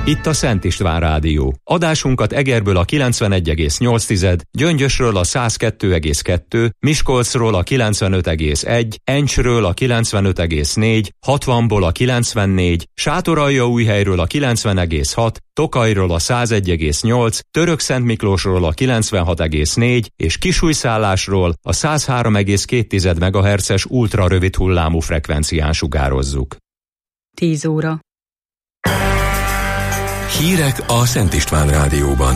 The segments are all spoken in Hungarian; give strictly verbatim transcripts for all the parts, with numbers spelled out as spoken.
Itt a Szent István Rádió. Adásunkat Egerből a kilencvenegy egész nyolc, Gyöngyösről a száz kettő egész kettő, Miskolcról a kilencvenöt egész egy, Encsről a kilencvenöt egész négy, hatvanból a kilencvennégy, Sátoraljaújhelyről a kilencven egész hat, Tokajról a száz egy egész nyolc, Törökszentmiklósról a kilencvenhat egész négy és Kisújszállásról a száz három egész két megahertzes ultra rövid hullámú frekvencián sugározzuk. tíz óra. Hírek a Szent István Rádióban.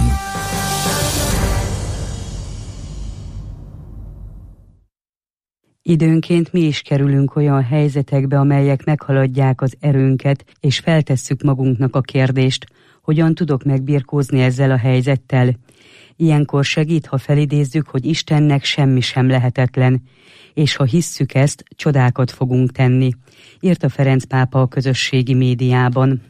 Időnként mi is kerülünk olyan helyzetekbe, amelyek meghaladják az erőnket, és feltesszük magunknak a kérdést, hogyan tudok megbirkózni ezzel a helyzettel. Ilyenkor segít, ha felidézzük, hogy Istennek semmi sem lehetetlen, és ha hisszük ezt, csodákat fogunk tenni, írta Ferenc pápa a közösségi médiában.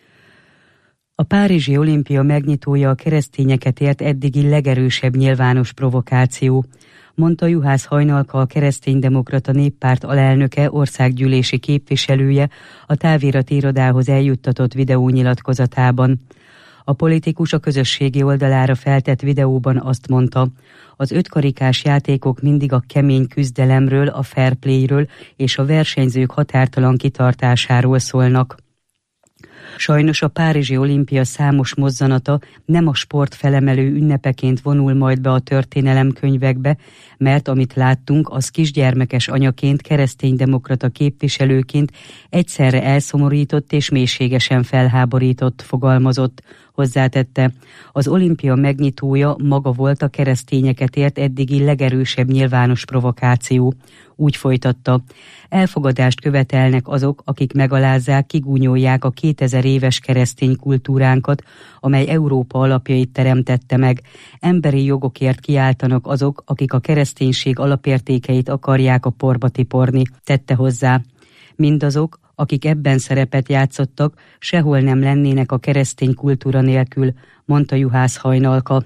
A párizsi olimpia megnyitója a keresztényeket ért eddigi legerősebb nyilvános provokáció, mondta Juhász Hajnalka, a Kereszténydemokrata Néppárt alelnöke, országgyűlési képviselője a távirati irodához eljuttatott videónyilatkozatában. A politikus a közösségi oldalára feltett videóban azt mondta, az ötkarikás játékok mindig a kemény küzdelemről, a fair playről és a versenyzők határtalan kitartásáról szólnak. Sajnos a párizsi olimpia számos mozzanata nem a sport felemelő ünnepeként vonul majd be a történelemkönyvekbe, mert amit láttunk, az kisgyermekes anyaként, kereszténydemokrata képviselőként egyszerre elszomorított és mélységesen felháborított, fogalmazott. Hozzátette, az olimpia megnyitója maga volt a keresztényeket ért eddigi legerősebb nyilvános provokáció. Úgy folytatta, elfogadást követelnek azok, akik megalázzák, kigúnyolják a kétezer éves keresztény kultúránkat, amely Európa alapjait teremtette meg. Emberi jogokért kiáltanak azok, akik a kereszténység alapértékeit akarják a porba tiporni, tette hozzá. Mindazok, akik ebben szerepet játszottak, sehol nem lennének a keresztény kultúra nélkül, mondta Juhász Hajnalka.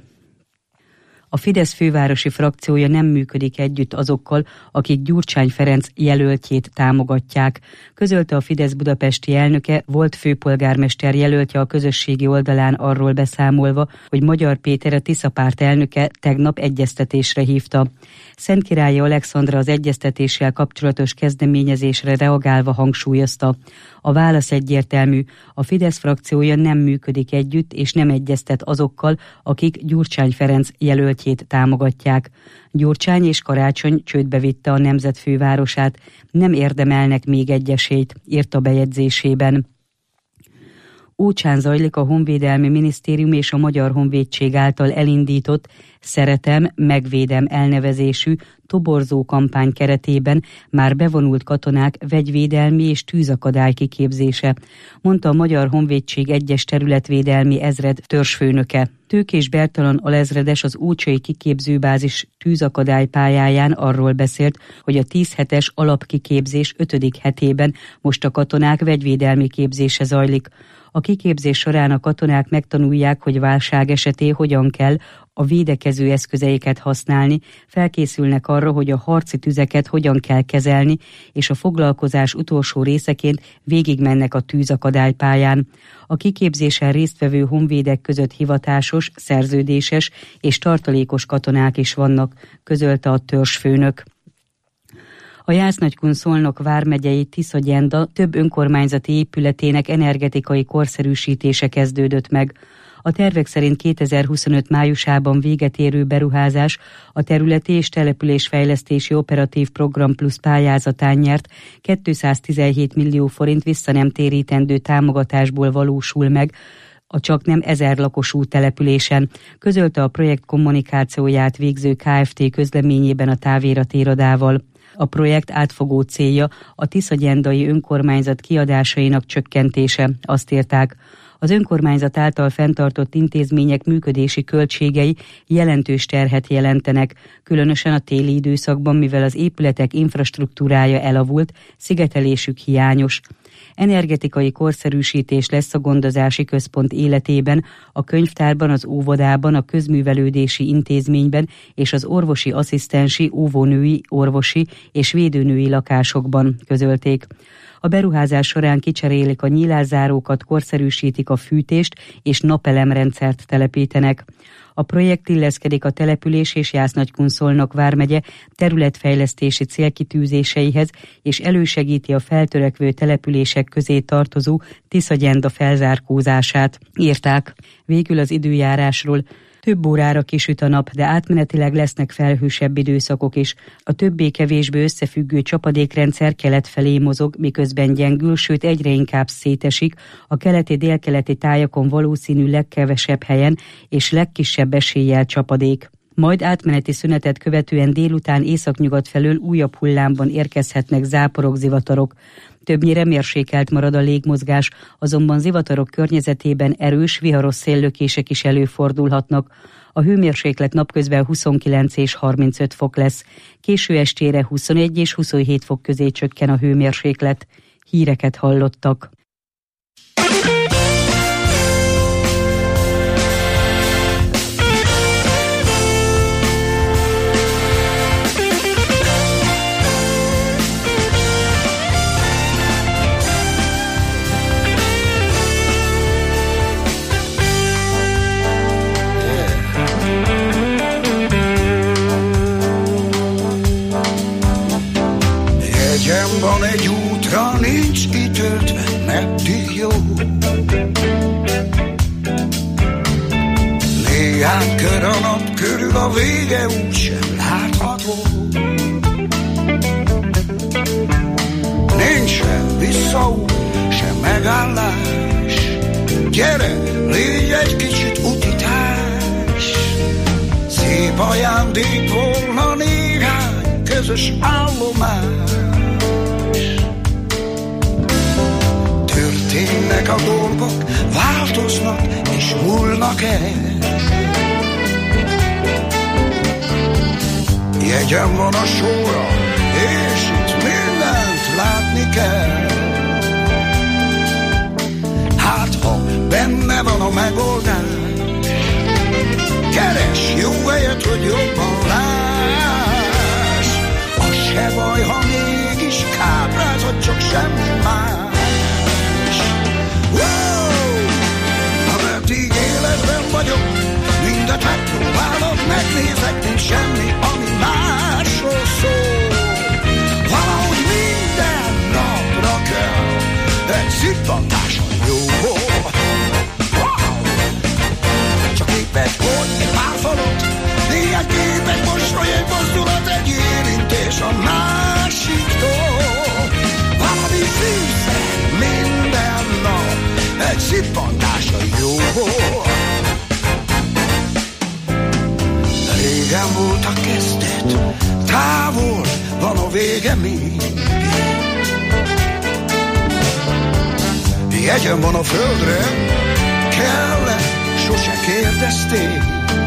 A Fidesz fővárosi frakciója nem működik együtt azokkal, akik Gyurcsány Ferenc jelöltjét támogatják. Közölte a Fidesz budapesti elnöke, volt főpolgármester jelöltje a közösségi oldalán arról beszámolva, hogy Magyar Péter, a Tisza párt elnöke tegnap egyeztetésre hívta. Szentkirályi Alexandra az egyeztetéssel kapcsolatos kezdeményezésre reagálva hangsúlyozta. A válasz egyértelmű, a Fidesz frakciója nem működik együtt és nem egyeztet azokkal, akik Gyurcsány Ferenc jelöltjét támogatják. Gyurcsány és Karácsony csődbe vitte a nemzet fővárosát, nem érdemelnek még egy esélyt, írta bejegyzésében. Ócsán zajlik a Honvédelmi Minisztérium és a Magyar Honvédség által elindított Szeretem, megvédem elnevezésű toborzó kampány keretében már bevonult katonák vegyvédelmi és tűzakadály kiképzése, mondta a Magyar Honvédség egyes területvédelmi ezred törzsfőnöke. Tőkés Bertalan alezredes az ócsai kiképzőbázis tűzakadály pályáján arról beszélt, hogy a tíz hetes alapkiképzés ötödik hetében most a katonák vegyvédelmi képzése zajlik. A kiképzés során a katonák megtanulják, hogy válság esetén hogyan kell a védekező eszközeiket használni, felkészülnek arra, hogy a harci tüzeket hogyan kell kezelni, és a foglalkozás utolsó részeként végigmennek a tűzakadálypályán. A kiképzésen résztvevő honvédek között hivatásos, szerződéses és tartalékos katonák is vannak, közölte a törzsfőnök. A Jász-Nagykun-Szolnok vármegyei Tiszagyenda több önkormányzati épületének energetikai korszerűsítése kezdődött meg. A tervek szerint kétezer-huszonöt májusában véget érő beruházás a területi és településfejlesztési operatív program plusz pályázatán nyert kétszáztizenhét millió forint visszanemtérítendő támogatásból valósul meg a csaknem ezer lakosú településen, közölte a projekt kommunikációját végző Kft. Közleményében a távirati irodával. A projekt átfogó célja a tiszagyendai önkormányzat kiadásainak csökkentése, azt írták. Az önkormányzat által fenntartott intézmények működési költségei jelentős terhet jelentenek, különösen a téli időszakban, mivel az épületek infrastruktúrája elavult, szigetelésük hiányos. Energetikai korszerűsítés lesz a gondozási központ életében, a könyvtárban, az óvodában, a közművelődési intézményben és az orvosi asszisztensi, óvónői, orvosi és védőnői lakásokban, közölték. A beruházás során kicserélik a nyílászárókat, korszerűsítik a fűtést és napelemrendszert telepítenek. A projekt illeszkedik a település és Jász-Nagykunszolnok vármegye területfejlesztési célkitűzéseihez, és elősegíti a feltörekvő települések közé tartozó Tiszagyenda felzárkózását, írták. Végül az időjárásról. Több órára kisüt a nap, de átmenetileg lesznek felhősebb időszakok is. A többé-kevésbé összefüggő csapadékrendszer kelet felé mozog, miközben gyengül, sőt egyre inkább szétesik, a keleti-délkeleti tájakon valószínű legkevesebb helyen és legkisebb eséllyel csapadék. Majd átmeneti szünetet követően délután északnyugat felől újabb hullámban érkezhetnek záporok, zivatarok. Többnyire mérsékelt marad a légmozgás, azonban zivatarok környezetében erős, viharos széllökések is előfordulhatnak. A hőmérséklet napközben huszonkilenc és harmincöt fok lesz. Késő estére huszonegy és huszonhét fok közé csökken a hőmérséklet. Híreket hallottak. Van egy útra, nincs kitöltve, meddig jó. Néhány kör a nap körül, a vége úgysem látható. Nincs sem visszaút, sem megállás. Gyere, légy egy kicsit utitás. Szép ajándék volna néhány közös állomás. Történnek a dolgok, változnak és múlnak el. Jegyem van a sorra, és itt mindent látni kell. Hát ha benne van a megoldás, keres jó helyet, hogy jobban láss. Az se baj, ha mégis káprázod, csak semmi más. Ameddig életben vagyok, mindet megpróbálok, megnézek, nincs semmi, ami másról szól. Valahogy minden napra kell egy szippantáson jó. Csak épp egy pont, egy pár falot, néhány kép, egy mosoly, egy mozdulat, egy érintés a másiktól. Valami fűszer minden nap, egy szippantása jó. Régen volt a kezdet, távol van a vége még. Jegyem van a földre, kell-e, sose kérdezték.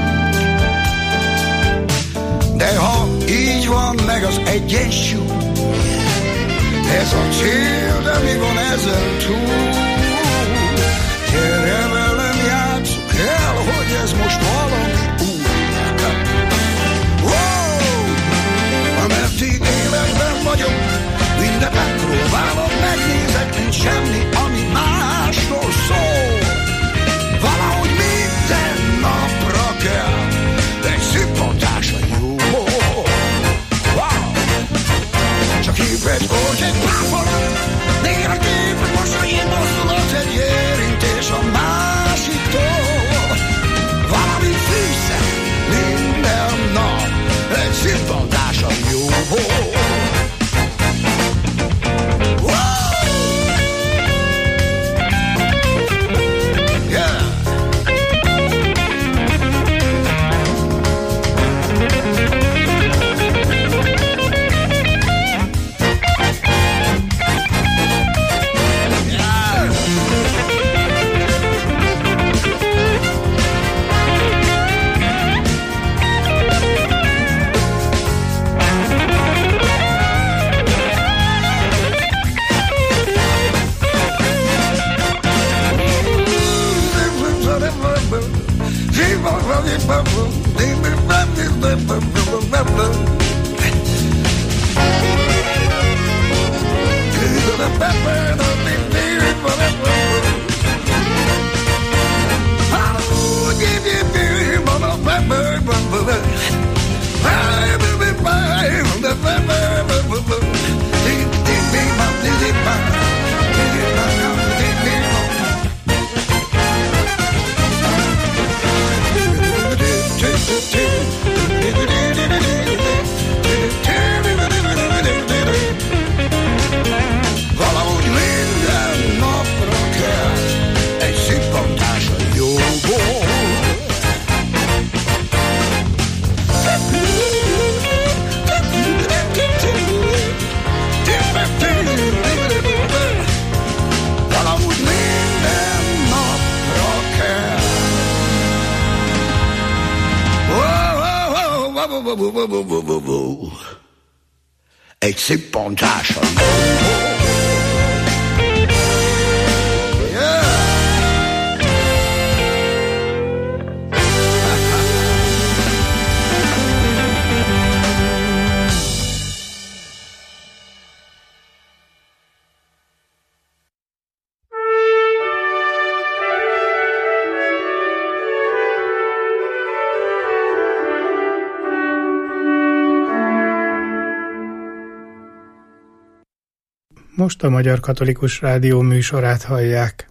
De ha így van meg az egyensúly, ez a cél, de mi van ezen túl? Gyere velem, játsszuk el, hogy ez most valami új. Wow! Ameddig életben vagyok, mindent megpróbálom, megnézek, nincs semmi, ami másról szól. Valahogy minden napra kell egy szippantása jó. Wow! Csak épp egy volt, egy pár falat, néha képet most, hogy én mozdulat, Valahogy minden napra kell egy szippantás a jóból. Valahogy minden napra kell. Egy szippantás a jóból. Most a Magyar Katolikus Rádió műsorát hallják.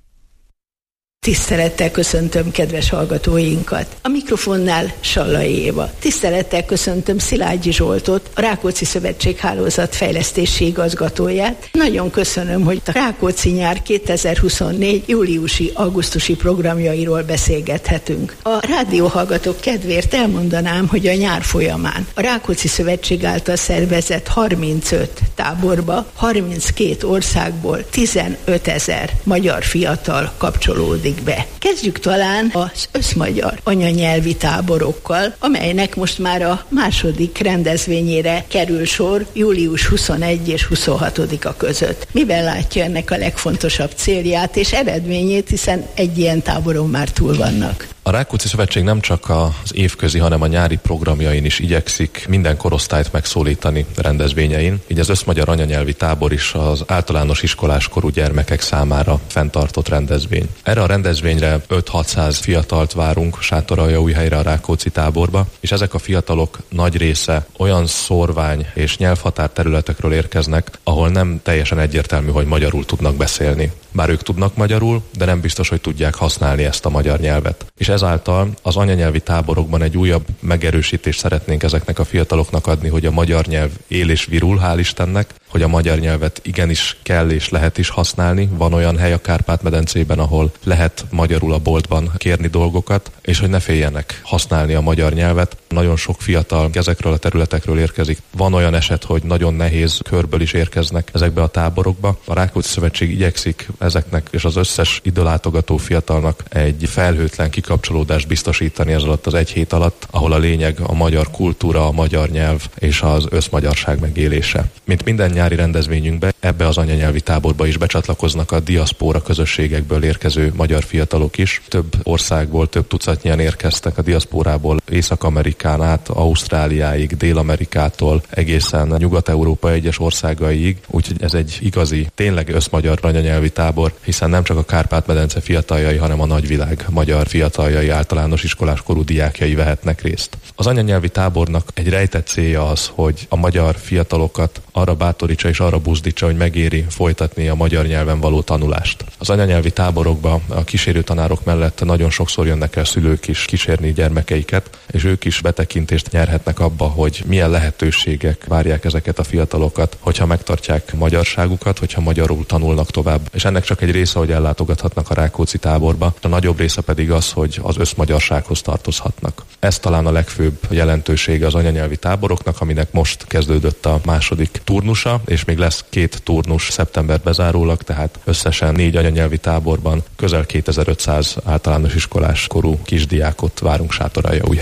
Tisztelettel köszöntöm kedves hallgatóinkat. A mikrofonnál Sallai Éva. Tisztelettel köszöntöm Szilágyi Zsoltot, a Rákóczi Szövetség Hálózat fejlesztési igazgatóját. Nagyon köszönöm, hogy a Rákóczi nyár kétezer-huszonnégy júliusi-augusztusi programjairól beszélgethetünk. A rádióhallgatók kedvéért elmondanám, hogy a nyár folyamán a Rákóczi Szövetség által szervezett harmincöt táborba harminckét országból tizenötezer magyar fiatal kapcsolódik be. Kezdjük talán az összmagyar anyanyelvi táborokkal, amelynek most már a második rendezvényére kerül sor július huszonegyedike és huszonhatodika között. Miben látja ennek a legfontosabb célját és eredményét, hiszen egy ilyen táboron már túl vannak? A Rákóczi Szövetség nem csak az évközi, hanem a nyári programjain is igyekszik minden korosztályt megszólítani rendezvényein. Így az összmagyar anyanyelvi tábor is az általános iskoláskorú gyermekek számára fenntartott rendezvény. Erre a rendezvényre öt-hatszáz fiatalt várunk Sátoraljaújhelyre, a Rákóczi táborba, és ezek a fiatalok nagy része olyan szórvány és nyelvhatár területekről érkeznek, ahol nem teljesen egyértelmű, hogy magyarul tudnak beszélni. Bár ők tudnak magyarul, de nem biztos, hogy tudják használni ezt a magyar nyelvet. És ezáltal az anyanyelvi táborokban egy újabb megerősítést szeretnénk ezeknek a fiataloknak adni, hogy a magyar nyelv él és virul, hál' Istennek, hogy a magyar nyelvet igenis kell és lehet is használni. Van olyan hely a Kárpát-medencében, ahol lehet magyarul a boltban kérni dolgokat, és hogy ne féljenek használni a magyar nyelvet. Nagyon sok fiatal ezekről a területekről érkezik. Van olyan eset, hogy nagyon nehéz körből is érkeznek ezekbe a táborokba. A Rákóczi Szövetség igyekszik ezeknek és az összes időlátogató fiatalnak egy felhőtlen kikapcsolódást biztosítani ez alatt az egy hét alatt, ahol a lényeg a magyar kultúra, a magyar nyelv és az összmagyarság megélése. Mint minden nyári rendezvényünkbe, ebbe az anyanyelvi táborba is becsatlakoznak a diaszpóra közösségekből érkező magyar fiatalok is. Több országból, több tucatnyian érkeztek a diaszpórából, Észak-Amerikán át, Ausztráliáig, Dél-Amerikától, egészen Nyugat-Európa egyes országaiig, úgyhogy ez egy igazi, tényleg összmagyar anyanyelvi tábor, hiszen nem csak a Kárpát-medence fiataljai, hanem a nagyvilág magyar fiataljai, általános iskoláskorú diákjai vehetnek részt. Az anyanyelvi tábornak egy rejtett célja az, hogy a magyar fiatalokat arra bátorítsa és arra buzdítsa, hogy megéri folytatni a magyar nyelven való tanulást. Az anyanyelvi táborokba a kísérőtanárok mellett nagyon sokszor jönnek el szülők is kísérni gyermekeiket, és ők is betekintést nyerhetnek abba, hogy milyen lehetőségek várják ezeket a fiatalokat, hogyha megtartják magyarságukat, hogyha magyarul tanulnak tovább. És ennek csak egy része, hogy ellátogathatnak a Rákóczi táborba, a nagyobb része pedig az, hogy az összmagyarsághoz tartozhatnak. Ez talán a legfőbb jelentősége az anyanyelvi táboroknak, aminek most kezdődött a második turnusa, és még lesz két turnus szeptember bezárólag, tehát összesen négy anyanyelvi táborban közel kétezer-ötszáz általános iskolás korú kisdiákot várunk Sátoraljaújhelyre.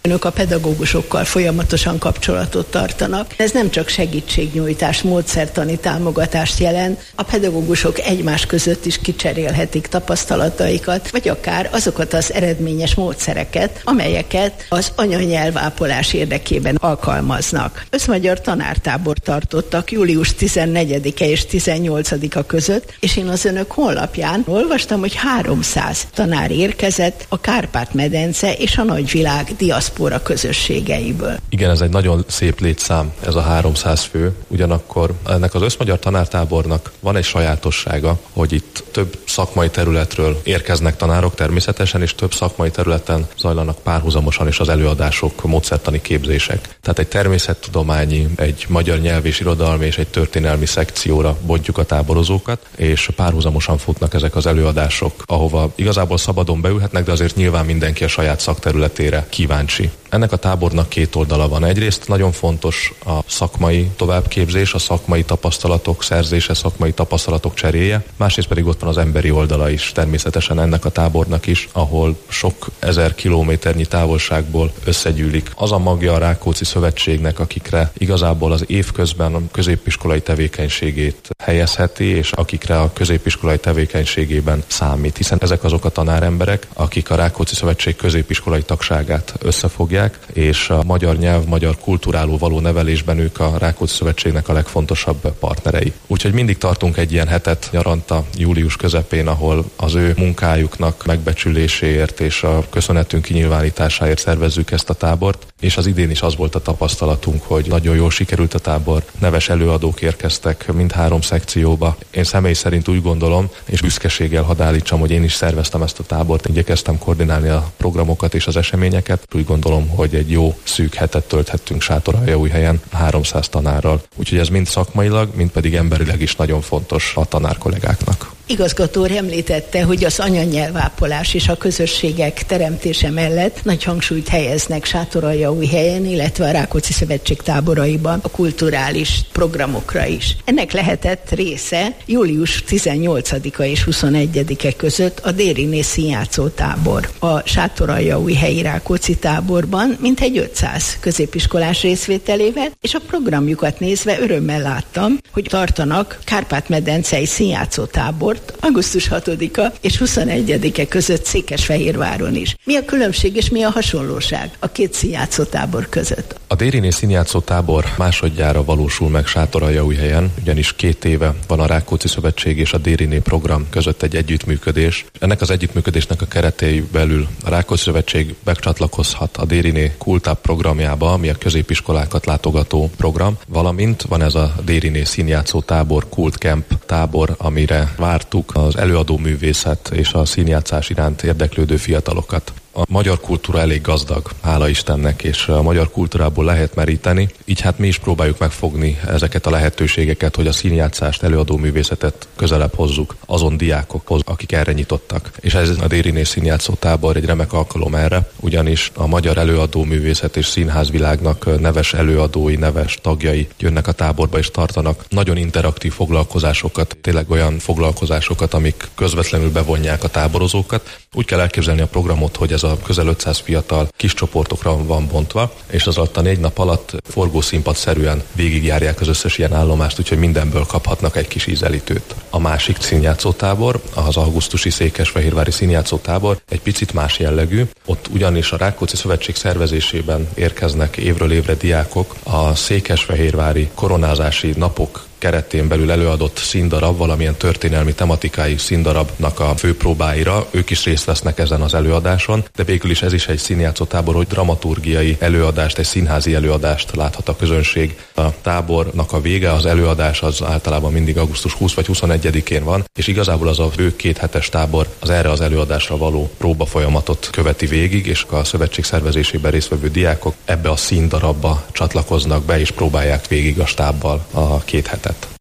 Önök a pedagógusokkal folyamatosan kapcsolatot tartanak. Ez nem csak segítségnyújtás, módszertani támogatást jelent, a pedagógusok egymás között is kicserélhetik tapasztalataikat, vagy akár azokat az eredményes módszereket, amelyeket az anyanyelvápolás érdekében alkalmaznak. Összmagyar tanártábor tartottak július tizennegyedike és tizennyolcadika között, és én az önök honlapján olvastam, hogy háromszáz tanár érkezett a Kárpát-medence és a nagyvilág diaszpora közösségeiből. Igen, ez egy nagyon szép létszám, ez a háromszáz fő. Ugyanakkor ennek az összmagyar tanártábornak van egy sajátossága, hogy itt több szakmai területről érkeznek tanárok természetesen, és több szakmai területen zajlanak párhuzamosan is az előadások, módszertani képzések. Tehát egy természettudományi, egy magyar nyelv és irodalmi és egy történelmi szekcióra bontjuk a táborozókat, és párhuzamosan futnak ezek az előadások, ahova igazából szabadon beülhetnek, de azért nyilván mindenki a saját szakterületére kíváncsi. Ennek a tábornak két oldala van. Egyrészt nagyon fontos a szakmai továbbképzés, a szakmai tapasztalatok szerzése, szakmai tapasztalatok cseréje, másrészt pedig ott van az emberi oldala is, természetesen ennek a tábornak is, ahol sok ezer kilométernyi távolságból összegyűlik az a magja a Rákóczi Szövetségnek, akikre igazából az évközben a középiskolai tevékenységét helyezheti, és akikre a középiskolai tevékenységében számít, hiszen ezek azok a tanáremberek, akik a Rákóczi Szövetség középiskolai tagságát összefogják, és a magyar nyelv, magyar kultúráló való nevelésben ők a Rákóczi Szövetségnek a legfontosabb partnerei. Úgyhogy mindig tartunk egy ilyen hetet nyaranta július közepén, ahol az ő munkájuknak megbecsüléséért és a köszönetünk kinyilvánításáért szervezzük ezt a tábort, és az idén is az volt a tapasztalatunk, hogy nagyon jól sikerült a tábor, neves előadók érkeztek mindhárom szekcióba. Én személy szerint úgy gondolom, és büszkeséggel hadd állítsam, hogy én is szerveztem ezt a tábort, igyekeztem koordinálni a programokat és az eseményeket. Úgy gondolom, hogy egy jó szűk hetet tölthettünk Sátoraljaújhelyen háromszáz tanárral. Úgyhogy ez mind szakmailag, mind pedig emberileg is nagyon fontos a tanárkollégáknak. Igazgató úr említette, hogy az anyanyelvápolás és a közösségek teremtése mellett nagy hangsúlyt helyeznek Sátoraljaújhelyen, illetve a Rákóczi Szövetség táboraiban a kulturális programokra is. Ennek lehetett része július tizennyolcadika és huszonegyedike között a Dériné színjátszó tábor. A Sátoraljaújhelyi Rákóczi táborban mintegy ötszáz középiskolás részvételével, és a programjukat nézve örömmel láttam, hogy tartanak Kárpát-medencei színjátszó tábor augusztus hatodika és huszonegyedike között Székesfehérváron is. Mi a különbség és mi a hasonlóság a két színjátszótábor között? A Dériné színjátszótábor másodjára valósul meg Sátoraljaújhelyen, ugyanis két éve van a Rákóczi Szövetség és a Dériné program között egy együttműködés. Ennek az együttműködésnek a keretei belül a Rákóczi Szövetség becsatlakozhat a Dériné Kultáp programjába, ami a középiskolákat látogató program, valamint van ez a Dériné színjátszótábor, Kult Camp tábor, amire vártuk az előadó művészet és a színjátszás iránt érdeklődő fiatalokat. A magyar kultúra elég gazdag, hála Istennek, és a magyar kultúrából lehet meríteni, így hát mi is próbáljuk megfogni ezeket a lehetőségeket, hogy a színjátszást, előadó művészetet közelebb hozzuk azon diákokhoz, akik erre nyitottak. És ez a Dériné színjátszó tábor egy remek alkalom erre, ugyanis a magyar előadó művészet és színházvilágnak neves előadói, neves tagjai jönnek a táborba és tartanak nagyon interaktív foglalkozásokat, tényleg olyan foglalkozásokat, amik közvetlenül bevonják a táborozókat. Úgy kell elképzelni a programot, hogy ez a közel ötszáz fiatal kis csoportokra van bontva, és az alatt a négy nap alatt forgószínpadszerűen végigjárják az összes ilyen állomást, úgyhogy mindenből kaphatnak egy kis ízelítőt. A másik színjátszótábor, az augusztusi székesfehérvári színjátszótábor egy picit más jellegű. Ott ugyanis a Rákóczi Szövetség szervezésében érkeznek évről évre diákok a székesfehérvári koronázási napok keretén belül előadott színdarab, valamilyen történelmi tematikájú színdarabnak a főpróbáira. Ők is részt vesznek ezen az előadáson, de végül is ez is egy színjátszótábor, hogy dramaturgiai előadást, egy színházi előadást láthat a közönség. A tábornak a vége, az előadás az általában mindig augusztus huszadikán vagy huszonegyedikén van, és igazából az a fő két hetes tábor az erre az előadásra való próbafolyamatot követi végig, és a szövetség szervezésében résztvevő diákok ebbe a színdarabba csatlakoznak be, és próbálják végig a stábbal a két hetet.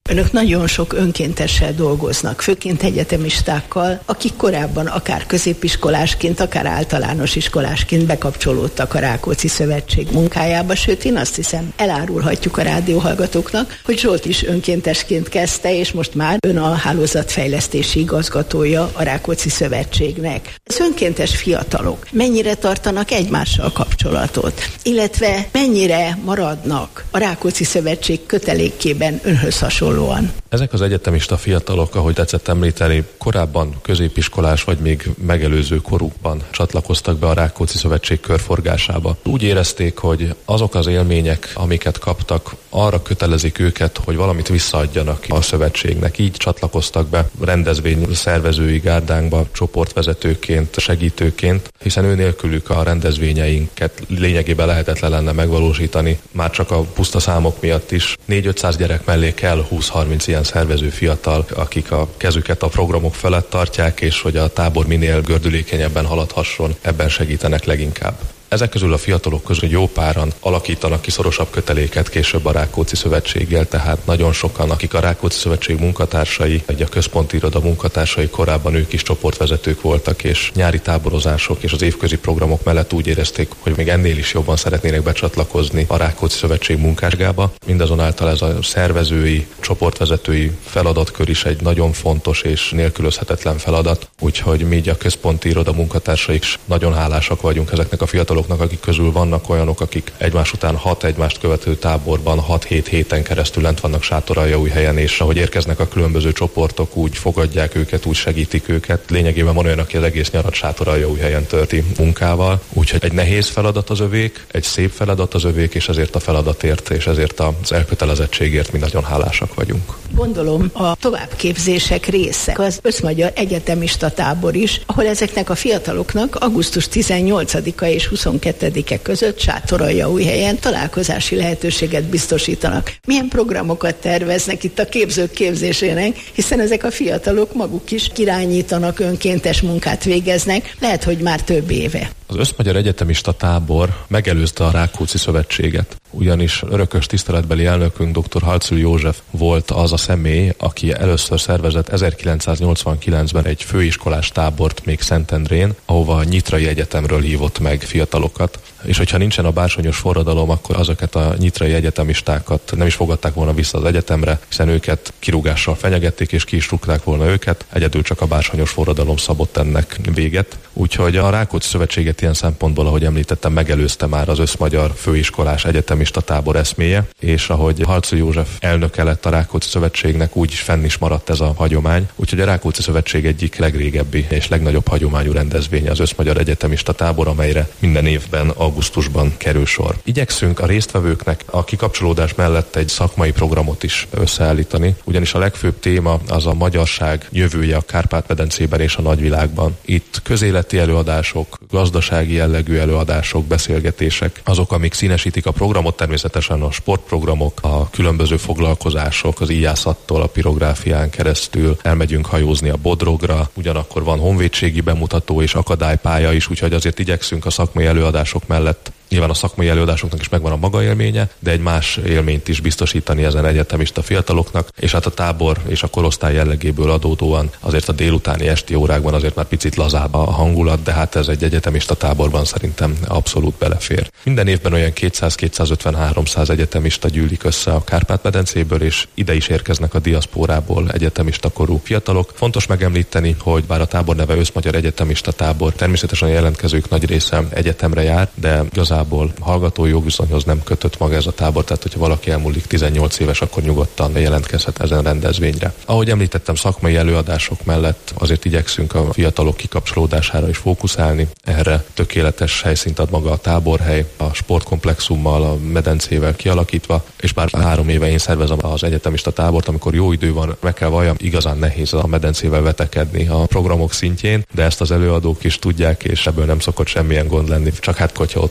Önök nagyon sok önkéntessel dolgoznak, főként egyetemistákkal, akik korábban akár középiskolásként, akár általános iskolásként bekapcsolódtak a Rákóczi Szövetség munkájába, sőt én azt hiszem elárulhatjuk a rádióhallgatóknak, hogy Zsolt is önkéntesként kezdte, és most már ön a hálózatfejlesztési igazgatója a Rákóczi Szövetségnek. Az önkéntes fiatalok mennyire tartanak egymással kapcsolatot, illetve mennyire maradnak a Rákóczi Szövetség kötelékében önhöz hasonlóan? Ezek az egyetemista fiatalok, ahogy tetszett említeni, korábban középiskolás vagy még megelőző korukban csatlakoztak be a Rákóczi Szövetség körforgásába. Úgy érezték, hogy azok az élmények, amiket kaptak, arra kötelezik őket, hogy valamit visszaadjanak a szövetségnek. Így csatlakoztak be rendezvény szervezői gárdánkba, csoportvezetőként, segítőként, hiszen ő nélkülük a rendezvényeinket lényegében lehetetlen lenne megvalósítani, már csak a puszta számok miatt is. négy-ötszáz gyerek mellé kell húsz-harminc ilyen szervező fiatal, akik a kezüket a programok felett tartják, és hogy a tábor minél gördülékenyebben haladhasson, ebben segítenek leginkább. Ezek közül a fiatalok közül jó páran alakítanak ki szorosabb köteléket később a Rákóczi Szövetséggel, tehát nagyon sokan, akik a Rákóczi Szövetség munkatársai, egy a központi iroda munkatársai, korábban ők is csoportvezetők voltak, és nyári táborozások és az évközi programok mellett úgy érezték, hogy még ennél is jobban szeretnének becsatlakozni a Rákóczi Szövetség munkásságába. Mindazonáltal ez a szervezői, csoportvezetői feladatkör is egy nagyon fontos és nélkülözhetetlen feladat, úgyhogy mi így a központi iroda munkatársai is nagyon hálásak vagyunk ezeknek a fiataloknak, akik közül vannak olyanok, akik egymás után hat egymást követő táborban hat-hét héten keresztül lent vannak Sátoraljaújhelyen, és ahogy érkeznek a különböző csoportok, úgy fogadják őket, úgy segítik őket. Lényegében van olyan, aki az egész nyarat Sátoraljaújhelyen tölti munkával, úgyhogy egy nehéz feladat az övék, egy szép feladat az övék, és ezért a feladatért és ezért az elkötelezettségért mi nagyon hálásak vagyunk. Gondolom a továbbképzések része az Összmagyar Egyetemista Tábor is, ahol ezeknek a fiataloknak augusztus tizennyolcadika és huszonkettedike között Sátoraljaújhelyen találkozási lehetőséget biztosítanak. Milyen programokat terveznek itt a képzők képzésének, hiszen ezek a fiatalok maguk is irányítanak, önkéntes munkát végeznek, lehet, hogy már több éve. Az Összmagyar Egyetemista Tábor megelőzte a Rákóczi Szövetséget, ugyanis örökös tiszteletbeli elnökünk dr. Halczul József volt az a személy, aki először szervezett ezerkilencszáznyolcvankilencben egy főiskolás tábort még Szentendrén, ahova a Nyitrai Egyetemről hívott meg fiatalokat. És hogyha nincsen a bársonyos forradalom, akkor azokat a nyitrai egyetemistákat nem is fogadták volna vissza az egyetemre, hiszen őket kirúgással fenyegették, és ki is rúgták volna őket. Egyedül csak a bársonyos forradalom szabott ennek véget. Úgyhogy a Rákóczi Szövetséget ilyen szempontból, ahogy említettem, megelőzte már az Összmagyar Főiskolás Egyetemista Tábor eszméje, és ahogy Halczul József elnöke lett a Rákóczi Szövetségnek, úgy is fenn is maradt ez a hagyomány. Úgyhogy a Rákóczi Szövetség egyik legrégebbi és legnagyobb hagyományú rendezvénye az Összmagyar Egyetemista Tábor, amelyre minden évben augusztusban kerül sor. Igyekszünk a résztvevőknek a kikapcsolódás mellett egy szakmai programot is összeállítani, ugyanis a legfőbb téma az a magyarság jövője a Kárpát-medencében és a nagyvilágban. Itt közéleti előadások, gazdasági jellegű előadások, beszélgetések, azok, amik színesítik a programot, természetesen a sportprogramok, a különböző foglalkozások, az íjászattól a pirográfián keresztül elmegyünk hajózni a Bodrogra, ugyanakkor van honvédségi bemutató és akadálypálya is, úgyhogy azért igyekszünk a szakmai előadások mellett. Nyilván a szakmai előadásoknak is megvan a maga élménye, de egy más élményt is biztosítani ezen egyetemista fiataloknak, és hát a tábor és a korosztály jellegéből adódóan azért a délutáni esti órákban azért már picit lazább a hangulat, de hát ez egy egyetemista táborban szerintem abszolút belefér. Minden évben olyan kétszáz-kétszázötven-háromszáz egyetemista gyűlik össze a Kárpát-medencéből, és ide is érkeznek a diaszpórából egyetemista korú fiatalok. Fontos megemlíteni, hogy bár a tábor neve Összmagyar Egyetemista Tábor, természetesen a jelentkezők nagy része egyetemre jár, de igazából hallgatói jogviszonyhoz nem kötött maga ez a tábor, tehát hogyha valaki elmúlik tizennyolc éves, akkor nyugodtan jelentkezhet ezen rendezvényre. Ahogy említettem, szakmai előadások mellett azért igyekszünk a fiatalok kikapcsolódására is fókuszálni. Erre tökéletes helyszínt ad maga a táborhely, a sportkomplexummal, a medencével kialakítva, és bár három éve én szervezem az egyetemista tábort, amikor jó idő van, meg kell valljam, igazán nehéz a medencével vetekedni a programok szintjén, de ezt az előadók is tudják, és ebből nem szokott semmilyen gond lenni. Csak hát, hogyha ott van egy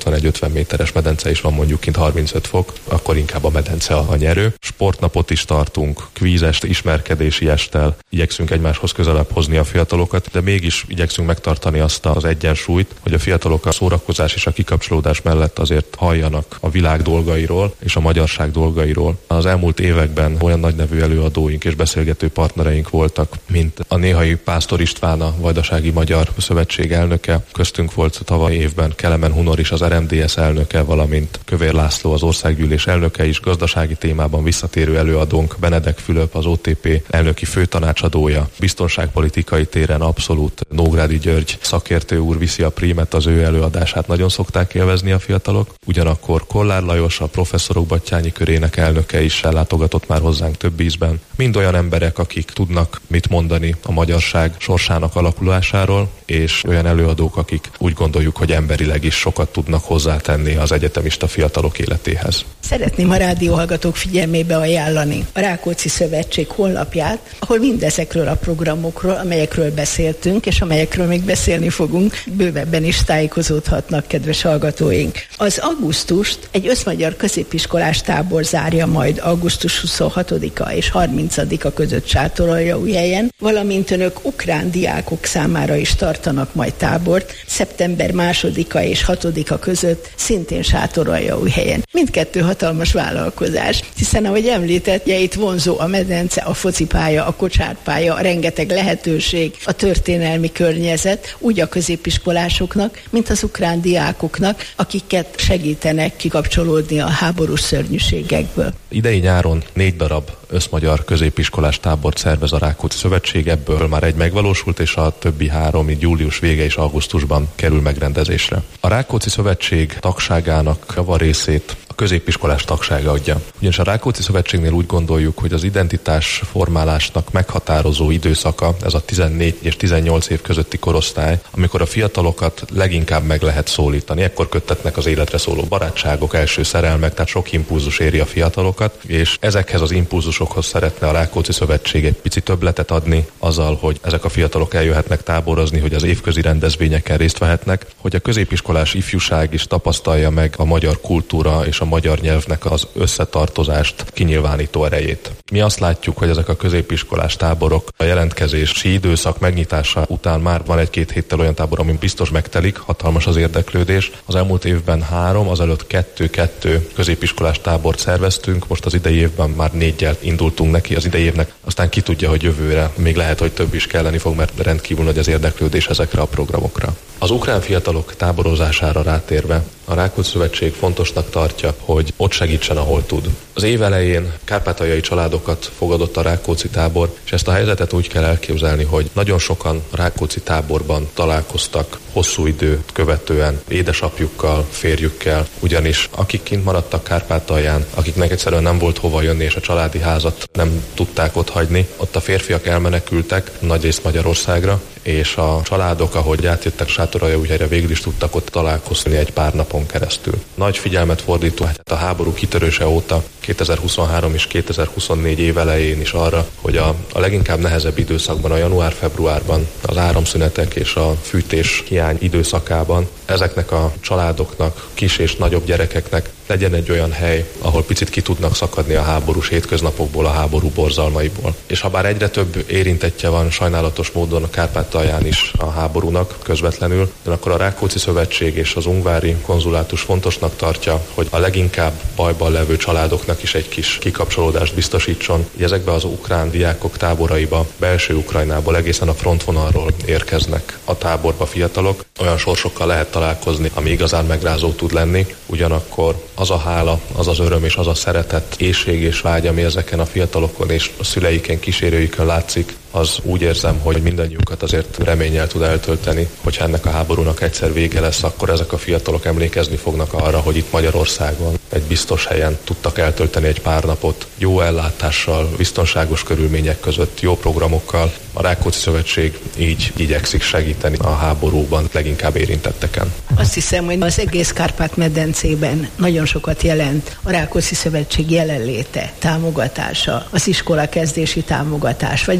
ötven méteres medence is van, mondjuk kint harmincöt fok, akkor inkább a medence a nyerő. Sportnapot is tartunk, kvízest, ismerkedési esttel, igyekszünk egymáshoz közelebb hozni a fiatalokat, de mégis igyekszünk megtartani azt az egyensúlyt, hogy a fiatalok a szórakozás és a kikapcsolódás mellett azért halljanak a világ dolgairól és a magyarság dolgairól. Az elmúlt években olyan nagy nevű előadóink és beszélgető partnereink voltak, mint a néhai Pásztor István, a Vajdasági Magyar Szövetség elnöke, köztünk volt tavaly évben Kelemen Hunor is, az er em dé es elnöke, valamint Kövér László, az Országgyűlés elnöke is, gazdasági témában visszatérő előadónk Benedek Fülöp, az o té pé elnöki főtanácsadója, biztonságpolitikai téren abszolút Nógrádi György szakértő úr viszi a prímet, az ő előadását nagyon szokták élvezni a fiatalok. Ugyanakkor Kollár Lajos, a Professzorok Battyányi Körének elnöke is ellátogatott már hozzánk több ízben. Mind olyan emberek, akik tudnak mit mondani a magyarság sorsának alakulásáról, és olyan előadók, akik úgy gondoljuk, hogy emberileg is sokat tudnak hozzátenni az egyetemista fiatalok életéhez. Szeretném a rádióhallgatók figyelmébe ajánlani a Rákóczi Szövetség honlapját, ahol mindezekről a programokról, amelyekről beszéltünk, és amelyekről még beszélni fogunk, bővebben is tájékozódhatnak, kedves hallgatóink. Az augusztust egy összmagyar középiskolás tábor zárja majd augusztus huszonhatodika és harmincadika között Sátoraljaújhelyen, valamint önök ukrán diákok számára is tartanak majd tábort szeptember másodika és hatodika között szintén Sátoraljaújhelyen. Mindkettő hatalmas vállalkozás, hiszen ahogy említette, itt vonzó a medence, a focipálya, a kocsárpálya, a rengeteg lehetőség, a történelmi környezet, úgy a középiskolásoknak, mint az ukrán diákoknak, akiket segítenek kikapcsolódni a háborús szörnyűségekből. Idei nyáron négy darab összmagyar középiskolás tábort szervez a Rákóczi Szövetség, ebből már egy megvalósult, és a többi három így július vége és augusztusban kerül megrendezésre. A Rákóczi Szövetség tagságának javarészét a középiskolás tagsága adja. Ugyanis a Rákóczi Szövetségnél úgy gondoljuk, hogy az identitás formálásnak meghatározó időszaka, ez a tizennégy és tizennyolc év közötti korosztály, amikor a fiatalokat leginkább meg lehet szólítani. Ekkor köttetnek az életre szóló barátságok, első szerelmek, tehát sok impulzus éri a fiatalokat, és ezekhez az impulzusokhoz szeretne a Rákóczi Szövetség egy pici többletet adni azzal, hogy ezek a fiatalok eljöhetnek táborozni, hogy az évközi rendezvényeken részt vehetnek, hogy a középiskolás ifjúság is tapasztalja meg a magyar kultúra és a magyar nyelvnek az összetartozást, kinyilvánító erejét. Mi azt látjuk, hogy ezek a középiskolás táborok a jelentkezési időszak megnyitása után már van egy-két héttel olyan tábor, amin biztos megtelik, hatalmas az érdeklődés. Az elmúlt évben három, azelőtt kettő-kettő középiskolás tábort szerveztünk, most az idei évben már négyel indultunk neki az idei évnek, aztán ki tudja, hogy jövőre még lehet, hogy több is kelleni fog, mert rendkívül nagy az érdeklődés ezekre a programokra. Az ukrán fiatalok táborozására rátérve, a Rákóczi Szövetség fontosnak tartja, hogy ott segítsen, ahol tud. Az év elején kárpátaljai családokat fogadott a Rákóczi tábor, és ezt a helyzetet úgy kell elképzelni, hogy nagyon sokan a Rákóczi táborban találkoztak hosszú időt követően édesapjukkal, férjükkel, ugyanis akik kint maradtak Kárpátalján, akiknek egyszerűen nem volt hova jönni, és a családi házat nem tudták ott hagyni, ott a férfiak elmenekültek nagyrészt Magyarországra, és a családok, ahogy átjöttek Sátoraljaújhelyre, végül is tudtak ott találkozni egy pár napon keresztül. Nagy figyelmet fordítunk a háború kitörése óta, kétezer-huszonhárom és kétezer-huszonnégy év elején is arra, hogy a, a leginkább nehezebb időszakban, a január-februárban, az áramszünetek és a fűtés hiány időszakában ezeknek a családoknak, kis és nagyobb gyerekeknek legyen egy olyan hely, ahol picit ki tudnak szakadni a háborús hétköznapokból, a háború borzalmaiból. És ha bár egyre több érintettje van sajnálatos módon a Kárpátalján is a háborúnak közvetlenül, de akkor a Rákóczi Szövetség és az ungvári konzulátus fontosnak tartja, hogy a leginkább bajban levő családoknak is egy kis kikapcsolódást biztosítson. Ezekbe az ukrán diákok táboraiba, belső Ukrajnából, egészen a frontvonalról érkeznek a táborba fiatalok. Olyan sorsokkal lehet találkozni, ami igazán megrázó tud lenni, ugyanakkor az a hála, az az öröm és az a szeretet, éhség és vágy, ami ezeken a fiatalokon és a szüleiken, kísérőikön látszik, az úgy érzem, hogy mindannyiukat azért reménnyel tud eltölteni, hogyha ennek a háborúnak egyszer vége lesz, akkor ezek a fiatalok emlékezni fognak arra, hogy itt Magyarországon egy biztos helyen tudtak eltölteni egy pár napot, jó ellátással, biztonságos körülmények között, jó programokkal. A Rákóczi Szövetség így igyekszik segíteni a háborúban leginkább érintetteken. Azt hiszem, hogy az egész Kárpát-medencében nagyon sokat jelent a Rákóczi Szövetség jelenléte, támogatása, az iskola kezdési támogatás, vagy akár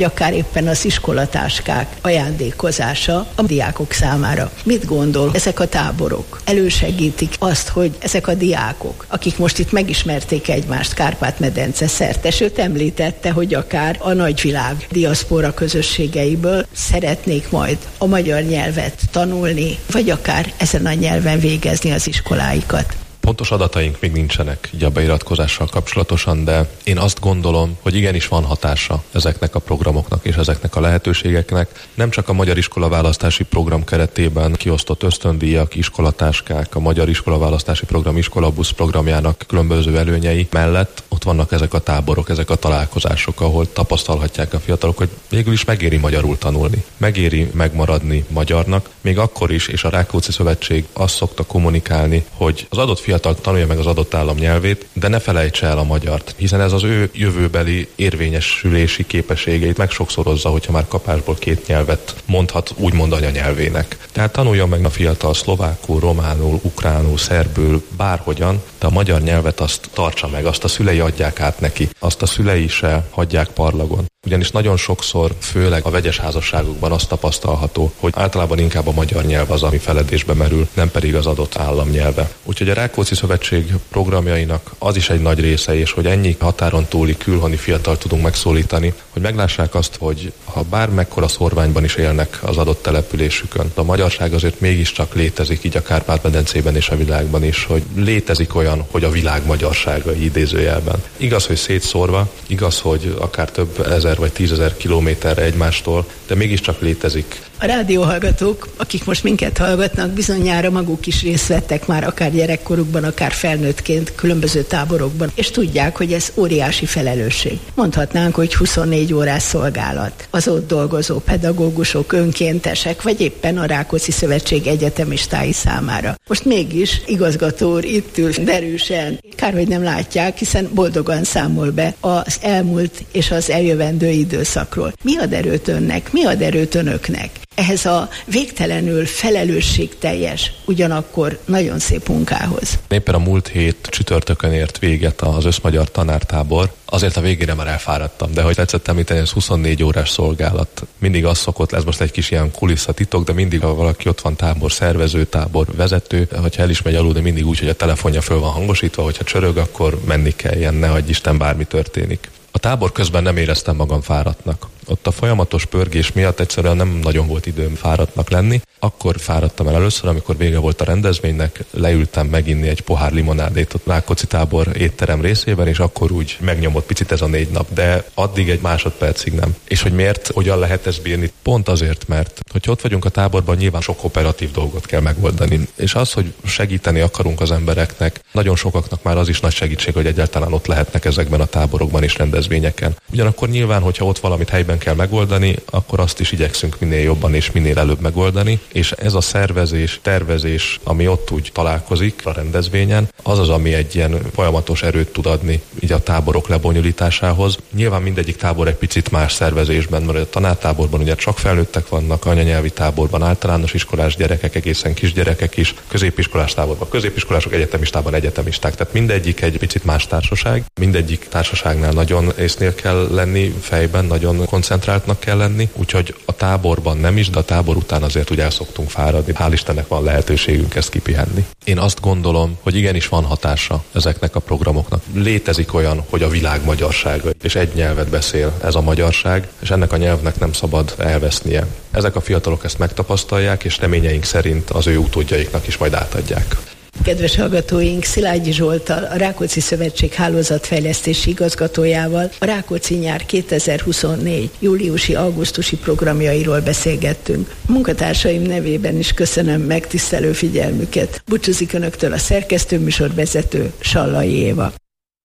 éppen az iskolatáskák ajándékozása a diákok számára. Mit gondol, ezek a táborok elősegítik azt, hogy ezek a diákok, akik most itt megismerték egymást Kárpát-medence szerte, sőt említette, hogy akár a nagyvilág diaszpora közösségeiből szeretnék majd a magyar nyelvet tanulni, vagy akár ezen a nyelven végezni az iskoláikat. Pontos adataink még nincsenek így a beiratkozással kapcsolatosan, de én azt gondolom, hogy igenis van hatása ezeknek a programoknak és ezeknek a lehetőségeknek. Nem csak a Magyar Iskolaválasztási Program keretében kiosztott ösztöndíjak, iskolatáskák, a Magyar Iskolaválasztási Program iskolabusz programjának különböző előnyei mellett ott vannak ezek a táborok, ezek a találkozások, ahol tapasztalhatják a fiatalok, hogy végül is megéri magyarul tanulni. Megéri megmaradni magyarnak, még akkor is, és a Rákóczi Szövetség azt szokta kommunikálni, hogy az adott fiatal tanulja meg az adott állam nyelvét, de ne felejtse el a magyart, hiszen ez az ő jövőbeli érvényesülési képességeit megsokszorozza, hogyha már kapásból két nyelvet mondhat úgymond anyanyelvének. Tehát tanuljon meg a fiatal szlovákul, románul, ukránul, szerbül, bárhogyan, de a magyar nyelvet azt tartsa meg, azt a szülei adják át neki, azt a szülei se hagyják parlagon. Ugyanis nagyon sokszor, főleg a vegyes házasságokban azt tapasztalható, hogy általában inkább a magyar nyelv az, ami feledésbe merül, nem pedig az adott állam nyelve. Úgyhogy a Rákóczi Szövetség programjainak az is egy nagy része, és hogy ennyi határon túli külhoni fiatal tudunk megszólítani, hogy meglássák azt, hogy ha bármekkora szorványban is élnek az adott településükön, a magyarság azért mégiscsak létezik így a Kárpát-medencében és a világban is, hogy létezik olyan, hogy a világ magyarsága idézőjelben. Igaz, hogy szétszórva, igaz, hogy akár több ezer vagy tízezer kilométerre egymástól, de mégiscsak létezik. A rádióhallgatók, akik most minket hallgatnak, bizonyára maguk is részt vettek már akár gyerekkorukban, akár felnőttként különböző táborokban, és tudják, hogy ez óriási felelősség. Mondhatnánk, hogy huszonnégy órás szolgálat. Az ott dolgozó pedagógusok, önkéntesek, vagy éppen a Rákóczi Szövetség egyetemistái számára. Most mégis igazgató úr itt ül derűsen. Kár, hogy nem látják, hiszen boldogan számol be az elmúlt és az eljövendő időszakról. Mi ad erőt önnek? Mi ad erőt önöknek? Ehhez a végtelenül felelősségteljes, ugyanakkor nagyon szép munkához. Éppen a múlt hét csütörtökön ért véget az összmagyar tanártábor. Azért a végére már elfáradtam, de hogy tetszett említeni, ez huszonnégy órás szolgálat. Mindig az szokott, ez most egy kis ilyen kulisszatitok, de mindig, ha valaki ott van tábor szervező, tábor vezető, hogyha el is megy aludni, mindig úgy, hogy a telefonja föl van hangosítva, hogyha csörög, akkor menni kelljen, ne adj Isten, bármi történik. A tábor közben nem éreztem magam fáradtnak. Ott a folyamatos pörgés miatt egyszerűen nem nagyon volt időm fáradtnak lenni. Akkor fáradtam el először, amikor vége volt a rendezvénynek, leültem meginni egy pohár limonádét a Rákóczi tábor étterem részében, és akkor úgy megnyomott picit ez a négy nap, de addig egy másodpercig nem. És hogy miért, hogyan lehet ezt bírni? Pont azért, mert hogyha ott vagyunk a táborban, nyilván sok operatív dolgot kell megoldani. És az, hogy segíteni akarunk az embereknek, nagyon sokaknak már az is nagy segítség, hogy egyáltalán ott lehetnek ezekben a táborokban és rendezvényeken. Ugyanakkor nyilván, hogyha ott valamit helyben kell megoldani, akkor azt is igyekszünk minél jobban és minél előbb megoldani, és ez a szervezés, tervezés, ami ott úgy találkozik a rendezvényen, az az, ami egy ilyen folyamatos erőt tud adni így a táborok lebonyolításához. Nyilván mindegyik tábor egy picit más szervezésben, mert a tanártáborban ugye csak felnőttek vannak, anyanyelvi táborban általános iskolás gyerekek, egészen kisgyerekek is, középiskolás táborban középiskolások, egyetemistában egyetemisták, tehát mindegyik egy picit más társaság, mindegyik társaságnál nagyon észnél kell lenni fejben, nagyon koncentráltnak kell lenni, úgyhogy a táborban nem is, de a tábor után azért úgy el szoktunk fáradni. Hál' Istennek van lehetőségünk ezt kipihenni. Én azt gondolom, hogy igenis van hatása ezeknek a programoknak. Létezik olyan, hogy a világ magyarsága, és egy nyelvet beszél ez a magyarság, és ennek a nyelvnek nem szabad elvesznie. Ezek a fiatalok ezt megtapasztalják, és reményeink szerint az ő utódjaiknak is majd átadják. Kedves hallgatóink, Szilágyi Zsolttal, a Rákóczi Szövetség hálózatfejlesztési igazgatójával a Rákóczi nyár kétezer-huszonnégy júliusi-augusztusi programjairól beszélgettünk. A munkatársaim nevében is köszönöm megtisztelő figyelmüket. Búcsúzik önöktől a szerkesztőműsorvezető Sallai Éva.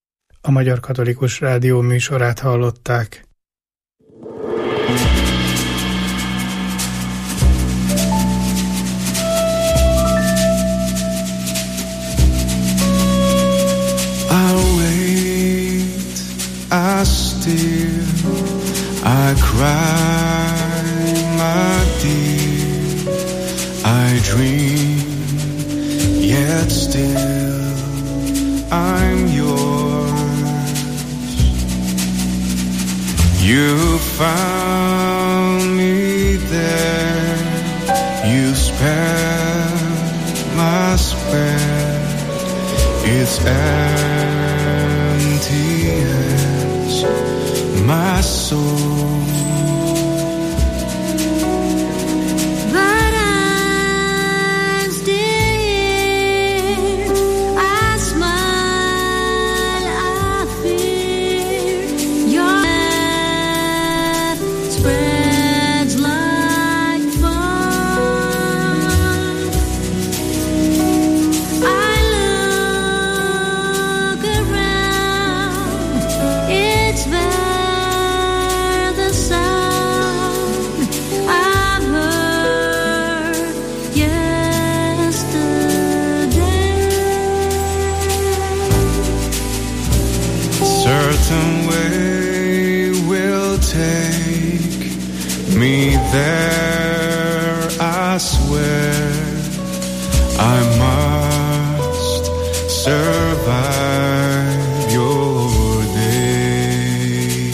A Magyar Katolikus Rádió műsorát hallották. I still, I cry, my dear, I dream, yet still I'm yours. You found me there, you spared my spirit, it's empty as my soul. There, I swear, I must survive your days.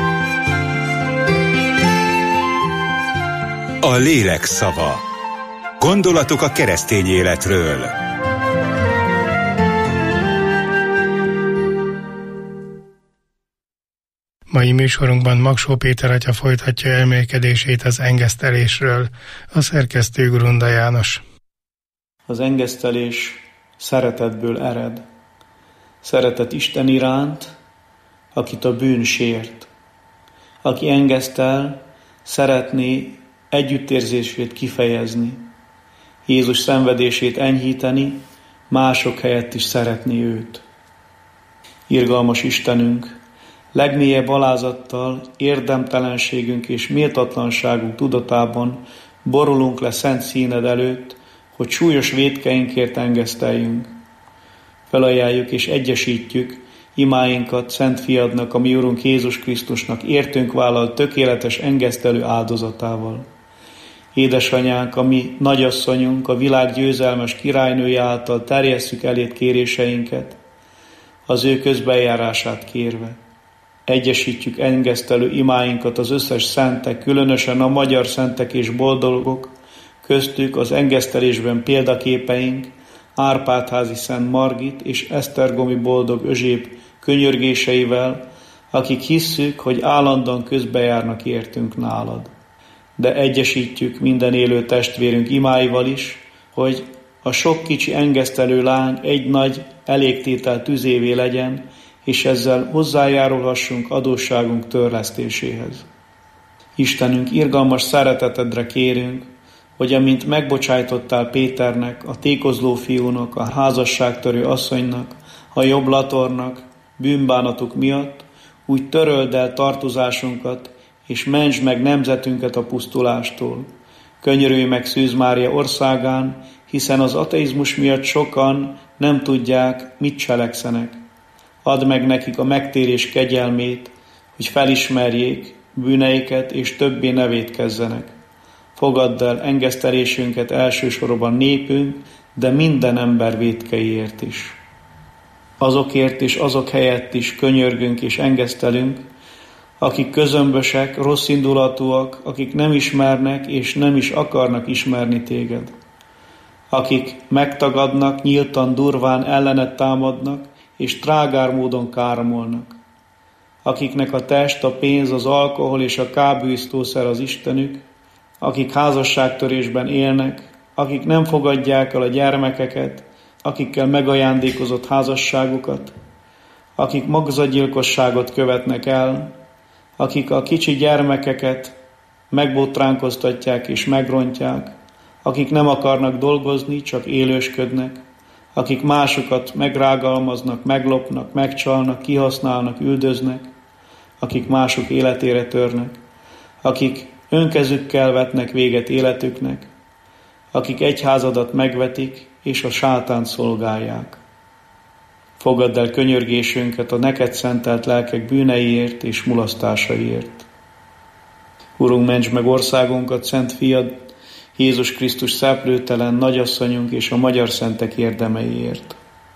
A lélek szava. Gondolatok a keresztény életről. Mai műsorunkban Magsó Péter atya folytatja elmélkedését az engesztelésről, a szerkesztő Grunda János. Az engesztelés szeretetből ered. Szeretet Isten iránt, akit a bűn sért. Aki engesztel, szeretné együttérzését kifejezni, Jézus szenvedését enyhíteni, mások helyett is szeretné őt. Irgalmas Istenünk, legmélyebb alázattal, érdemtelenségünk és méltatlanságunk tudatában borulunk le szent színed előtt, hogy súlyos vétkeinkért engeszteljünk. Felajánljuk és egyesítjük imáinkat Szent Fiadnak, a mi Urunk Jézus Krisztusnak értünk vállalt tökéletes engesztelő áldozatával. Édesanyánk, a mi nagyasszonyunk, a világ győzelmes királynője által terjesszük elét kéréseinket, az ő közbenjárását kérve. Egyesítjük engesztelő imáinkat az összes szentek, különösen a magyar szentek és boldogok, köztük az engesztelésben példaképeink, Árpádházi Szent Margit és Esztergomi boldog Özsép könyörgéseivel, akik hisszük, hogy állandóan közbejárnak értünk nálad. De egyesítjük minden élő testvérünk imáival is, hogy a sok kicsi engesztelő láng egy nagy elégtétel tüzévé legyen, és ezzel hozzájárulhassunk adósságunk törlesztéséhez. Istenünk, irgalmas szeretetedre kérünk, hogy amint megbocsájtottál Péternek, a tékozló fiúnak, a házasságtörő asszonynak, a jobblatornak, bűnbánatuk miatt, úgy töröld el tartozásunkat, és mentsd meg nemzetünket a pusztulástól. Könyörülj meg Szűz Mária országán, hiszen az ateizmus miatt sokan nem tudják, mit cselekszenek. Add meg nekik a megtérés kegyelmét, hogy felismerjék bűneiket, és többé ne vétkezzenek. Fogadd el engesztelésünket elsősorban népünk, de minden ember vétkeiért is. Azokért és azok helyett is könyörgünk és engesztelünk, akik közömbösek, rosszindulatúak, akik nem ismernek és nem is akarnak ismerni téged. Akik megtagadnak, nyíltan, durván ellened támadnak, és trágár módon káromolnak. Akiknek a test, a pénz, az alkohol és a kábítószer az istenük, akik házasságtörésben élnek, akik nem fogadják el a gyermekeket, akikkel megajándékozott házasságukat, akik magzatgyilkosságot követnek el, akik a kicsi gyermekeket megbotránkoztatják és megrontják, akik nem akarnak dolgozni, csak élősködnek, akik másokat megrágalmaznak, meglopnak, megcsalnak, kihasználnak, üldöznek, akik mások életére törnek, akik önkezükkel vetnek véget életüknek, akik egyházadat megvetik, és a sátánt szolgálják. Fogadd el könyörgésünket a neked szentelt lelkek bűneiért és mulasztásaiért. Urunk, mentsd meg országunkat, Szent Fiad, Jézus Krisztus szeplőtelen nagyasszonyunk és a magyar szentek érdemeiért.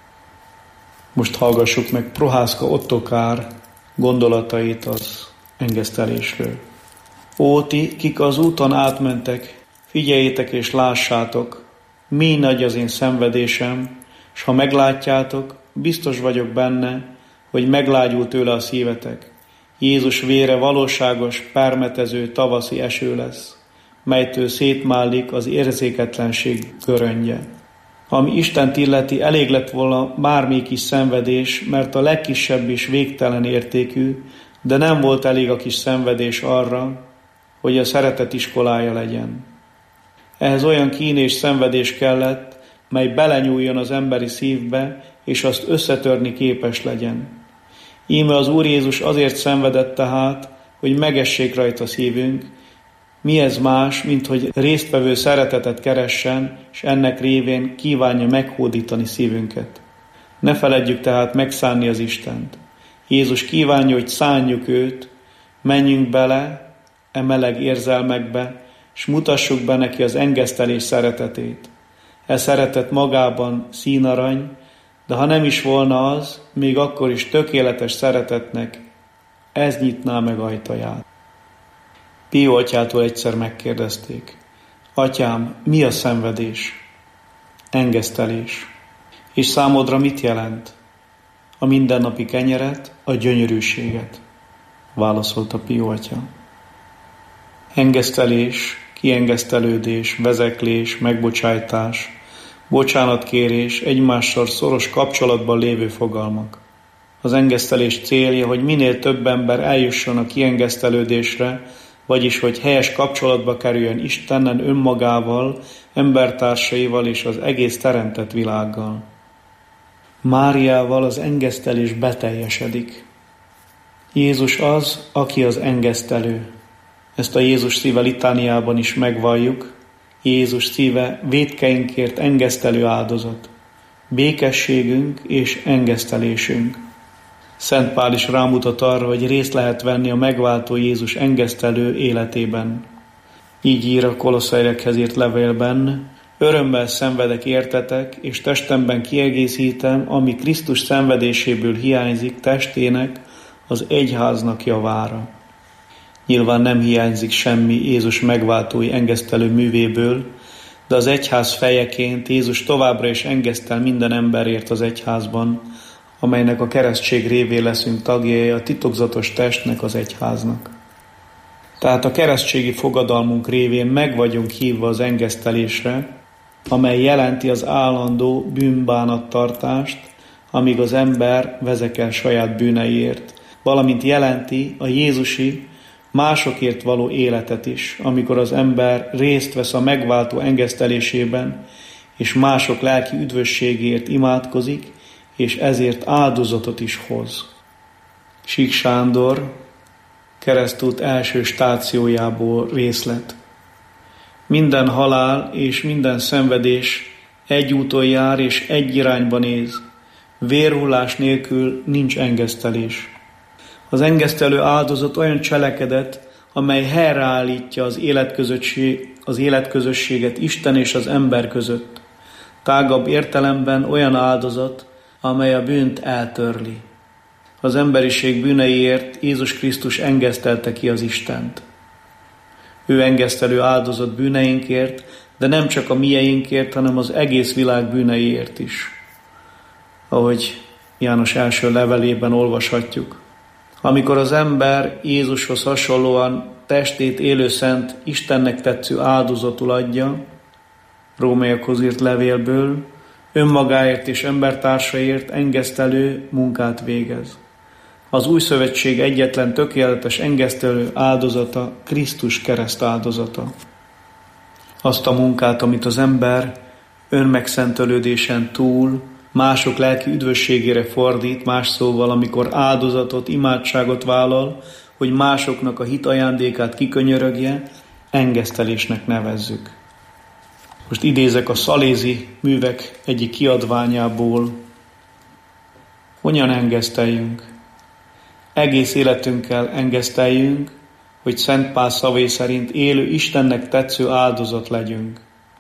Most hallgassuk meg Prohászka Ottokár gondolatait az engesztelésről. Ó, ti, kik az úton átmentek, figyeljétek és lássátok, mi nagy az én szenvedésem, s ha meglátjátok, biztos vagyok benne, hogy meglágyul tőle a szívetek. Jézus vére valóságos, permetező tavaszi eső lesz, melytől szétmálik az érzéketlenség göröngye. Ami Istent illeti, elég lett volna bármi kis szenvedés, mert a legkisebb is végtelen értékű, de nem volt elég a kis szenvedés arra, hogy a szeretet iskolája legyen. Ehhez olyan kín és szenvedés kellett, mely belenyúljon az emberi szívbe, és azt összetörni képes legyen. Íme az Úr Jézus azért szenvedett tehát, hogy megessék rajta szívünk. Mi ez más, mint hogy résztvevő szeretetet keressen, és ennek révén kívánja meghódítani szívünket. Ne feledjük tehát megszánni az Istent. Jézus kívánja, hogy szánjuk őt, menjünk bele e meleg érzelmekbe, és mutassuk be neki az engesztelés szeretetét. E szeretet magában színarany, de ha nem is volna az, még akkor is tökéletes szeretetnek ez nyitná meg ajtaját. Pio atyától egyszer megkérdezték, Atyám, mi a szenvedés? Engesztelés. És számodra mit jelent? A mindennapi kenyeret, a gyönyörűséget, válaszolta Pio atya. Engesztelés, kiengesztelődés, vezeklés, megbocsájtás, bocsánatkérés egymással szoros kapcsolatban lévő fogalmak. Az engesztelés célja, hogy minél több ember eljusson a kiengesztelődésre, vagyis hogy helyes kapcsolatba kerüljön Istennel, önmagával, embertársaival és az egész teremtett világgal. Máriával az engesztelés beteljesedik. Jézus az, aki az engesztelő. Ezt a Jézus szíve litániában is megvalljuk. Jézus szíve vétkeinkért engesztelő áldozat. Békességünk és engesztelésünk. Szent Pál is rámutat arra, hogy részt lehet venni a megváltó Jézus engesztelő életében. Így ír a Kolosszaiekhez írt levélben: örömmel szenvedek értetek, és testemben kiegészítem, ami Krisztus szenvedéséből hiányzik testének, az egyháznak javára. Nyilván nem hiányzik semmi Jézus megváltói engesztelő művéből, de az egyház fejeként Jézus továbbra is engesztel minden emberért az egyházban, amelynek a keresztség révén leszünk tagjai a titokzatos testnek, az egyháznak. Tehát a keresztségi fogadalmunk révén meg vagyunk hívva az engesztelésre, amely jelenti az állandó bűnbánattartást, amíg az ember vezekel saját bűneiért, valamint jelenti a jézusi, másokért való életet is, amikor az ember részt vesz a megváltó engesztelésében, és mások lelki üdvösségért imádkozik, és ezért áldozatot is hoz. Sík Sándor keresztút első stációjából részlet. Minden halál és minden szenvedés egy úton jár és egy irányba néz. Vérhullás nélkül nincs engesztelés. Az engesztelő áldozat olyan cselekedet, amely helyreállítja az életközösség, az életközösséget Isten és az ember között. Tágabb értelemben olyan áldozat, amely a bűnt eltörli. Az emberiség bűneiért Jézus Krisztus engesztelte ki az Istent. Ő engesztelő áldozat bűneinkért, de nem csak a mieinkért, hanem az egész világ bűneiért is. Ahogy János első levelében olvashatjuk. Amikor az ember Jézushoz hasonlóan testét élő szent, Istennek tetsző áldozatul adja, Rómaiakhoz írt levélből, önmagáért és embertársaért engesztelő munkát végez. Az új szövetség egyetlen tökéletes engesztelő áldozata Krisztus kereszt áldozata. Azt a munkát, amit az ember önmegszentelődésen túl mások lelki üdvösségére fordít, más szóval, amikor áldozatot, imádságot vállal, hogy másoknak a hit ajándékát kikönyörögje, engesztelésnek nevezzük. Most idézek a szalézi művek egyik kiadványából. Hogyan engeszteljünk? Egész életünkkel engeszteljünk, hogy Szent Pál szavai szerint élő Istennek tetsző áldozat legyünk.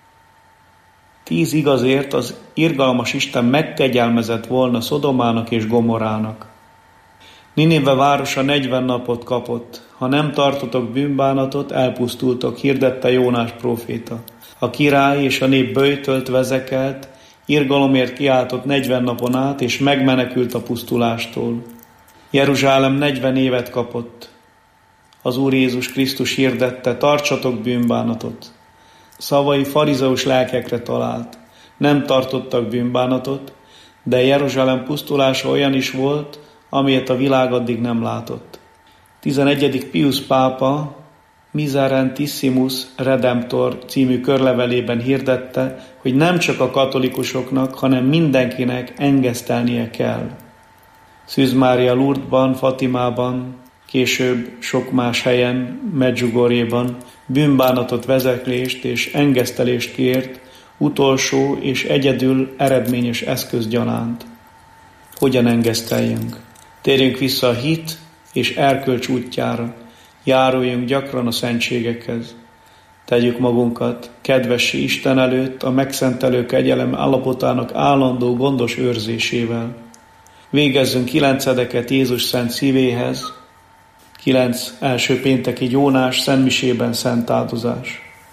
Tíz igazért az irgalmas Isten megkegyelmezett volna Szodomának és Gomorának. Ninive városa negyven napot kapott. Ha nem tartotok bűnbánatot, elpusztultok, hirdette Jónás próféta. A király és a nép böjtölt, vezekelt, irgalomért kiáltott negyven napon át, és megmenekült a pusztulástól. Jeruzsálem negyven évet kapott. Az Úr Jézus Krisztus hirdette, tartsatok bűnbánatot. Szavai farizeus lelkekre talált. Nem tartottak bűnbánatot, de Jeruzsálem pusztulása olyan is volt, amilyet a világ addig nem látott. tizenegyedik Pius pápa Miserentissimus Redemptor című körlevelében hirdette, hogy nem csak a katolikusoknak, hanem mindenkinek engesztelnie kell. Szűz Mária Lourdesban, Fatimában, később sok más helyen, Medjugorjéban bűnbánatot, vezeklést és engesztelést kért, utolsó és egyedül eredményes eszköz gyanánt. Hogyan engeszteljünk? Térjünk vissza a hit és erkölcs útjára, járuljunk gyakran a szentségekhez. Tegyük magunkat kedvessé Isten előtt a megszentelő kegyelem állapotának állandó gondos őrzésével. Végezzünk kilencedeket Jézus szent szívéhez, kilenc első pénteki gyónás szentmisében szent áldozás.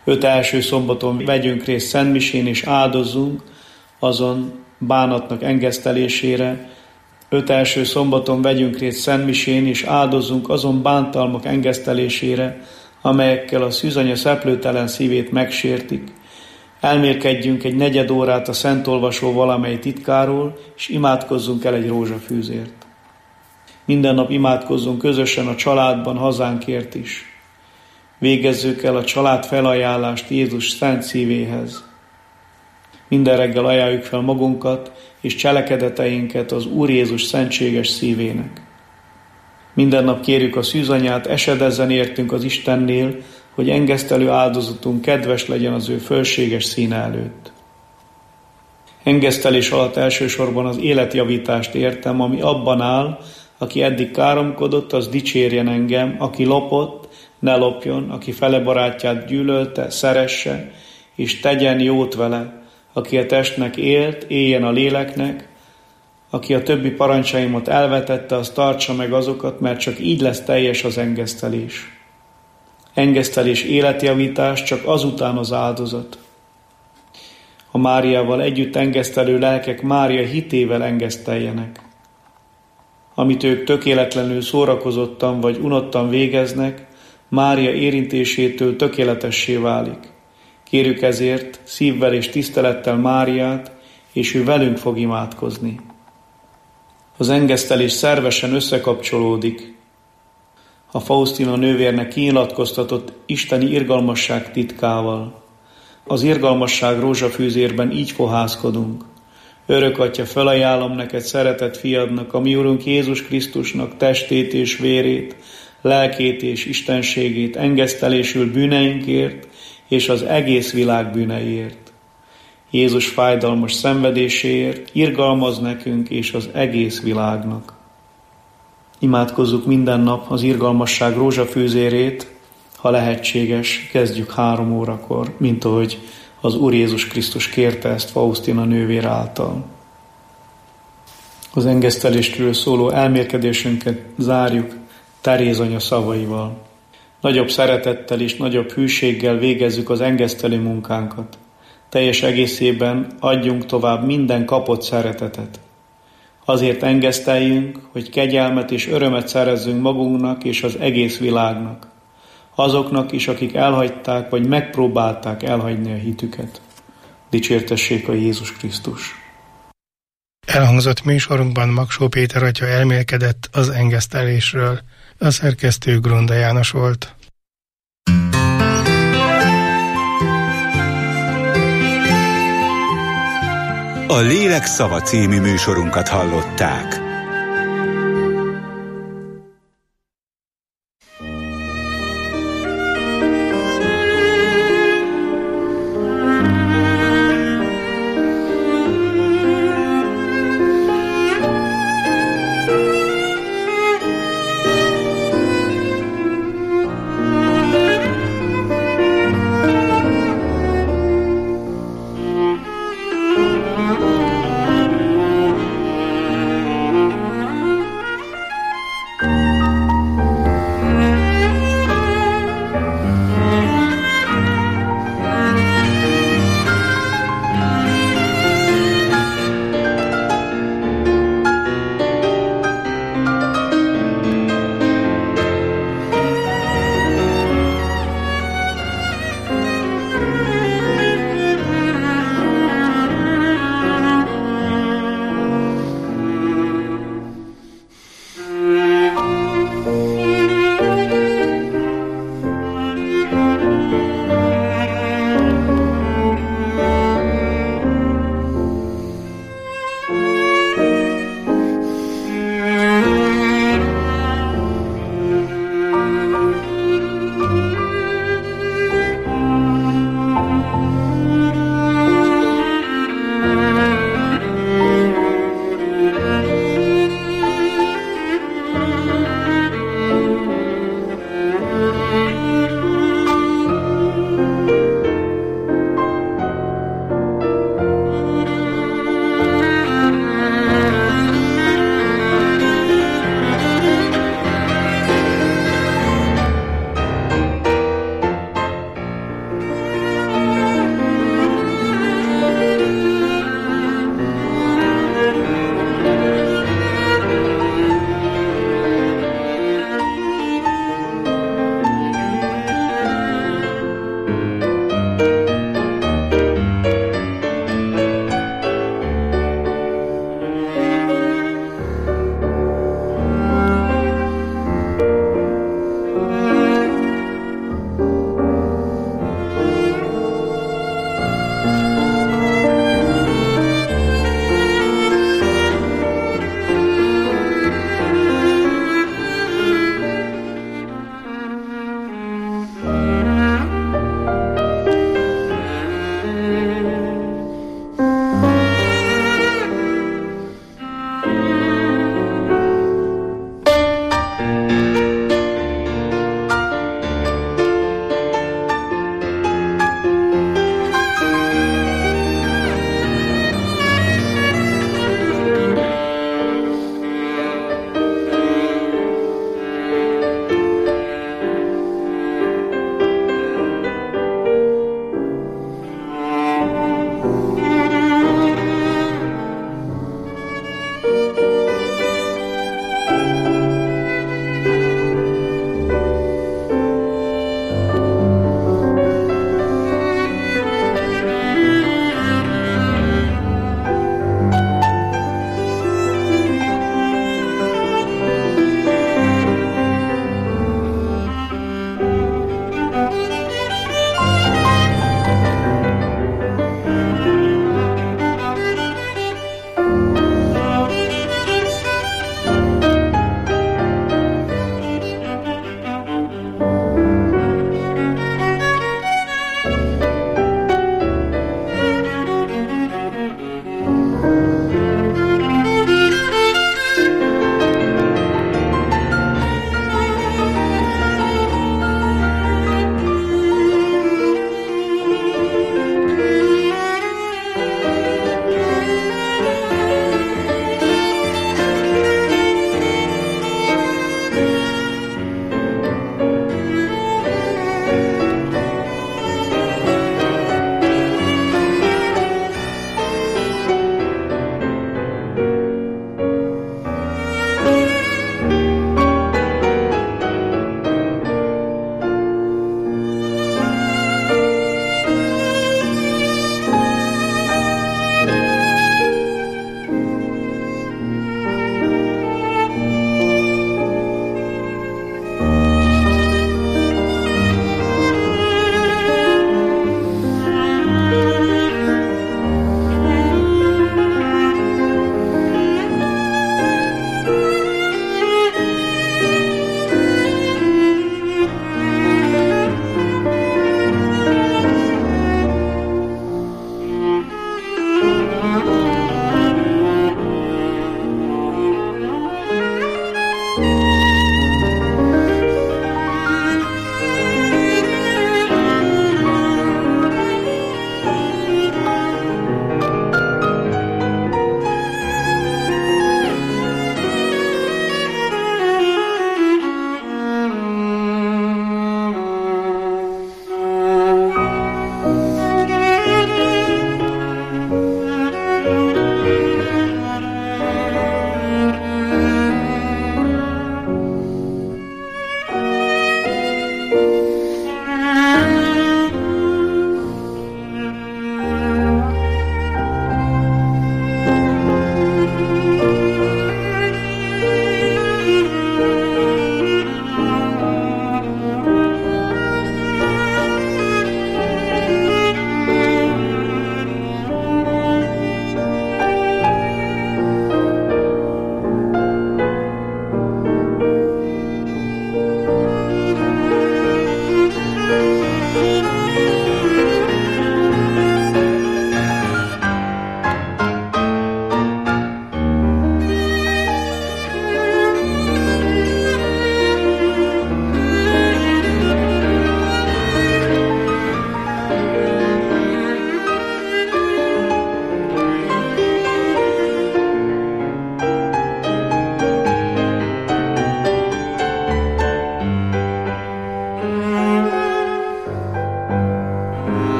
Öt első szombaton vegyünk részt szentmisén és áldozzunk azon bánatnak engesztelésére. Öt első szombaton vegyünk részt szentmisén és áldozzunk azon bántalmak engesztelésére, amelyekkel a szűzanya szeplőtelen szívét megsértik. Elmélkedjünk egy negyed órát a szentolvasó valamely titkáról, és imádkozzunk el egy rózsafűzért. Minden nap imádkozzunk közösen a családban hazánkért is. Végezzük el a család felajánlást Jézus szent szívéhez. Minden reggel ajánljuk fel magunkat és cselekedeteinket az Úr Jézus szentséges szívének. Minden nap kérjük a szűzanyát, esedezzen értünk az Istennél, hogy engesztelő áldozatunk kedves legyen az ő fölséges színe előtt. Engesztelés alatt elsősorban az életjavítást értem, ami abban áll, aki eddig káromkodott, az dicsérjen engem, aki lopott, ne lopjon, aki fele barátját gyűlölte, szeresse, és tegyen jót vele, aki a testnek élt, éljen a léleknek, aki a többi parancsaimat elvetette, az tartsa meg azokat, mert csak így lesz teljes az engesztelés. Engesztelés életjavítás, csak azután az áldozat. A Máriával együtt engesztelő lelkek Mária hitével engeszteljenek. Amit ők tökéletlenül szórakozottan vagy unottan végeznek, Mária érintésétől tökéletessé válik. Kérjük ezért szívvel és tisztelettel Máriát, és ő velünk fog imádkozni. Az engesztelés szervesen összekapcsolódik a Faustina nővérnek kinyilatkoztatott isteni irgalmasság titkával. Az irgalmasság rózsafűzérben így fohászkodunk. Örök Atya, felajánlom neked szeretett fiadnak, a mi Urunk Jézus Krisztusnak testét és vérét, lelkét és istenségét engesztelésül bűneinkért és az egész világ bűneiért. Jézus fájdalmas szenvedéséért irgalmaz nekünk és az egész világnak. Imádkozzuk minden nap az irgalmasság rózsafűzérét, ha lehetséges, kezdjük három órakor, mint ahogy az Úr Jézus Krisztus kérte ezt Faustina nővér által. Az engesztelésről szóló elmélkedésünket zárjuk Teréz anya szavaival. Nagyobb szeretettel és nagyobb hűséggel végezzük az engesztelő munkánkat. Teljes egészében adjunk tovább minden kapott szeretetet. Azért engeszteljünk, hogy kegyelmet és örömet szerezzünk magunknak és az egész világnak. Azoknak is, akik elhagyták vagy megpróbálták elhagyni a hitüket. Dicsértessék a Jézus Krisztus! Elhangzott műsorunkban Magsó Péter atya elmélkedett az engesztelésről. A szerkesztő Grunda János volt. A Lélek szava című műsorunkat hallották.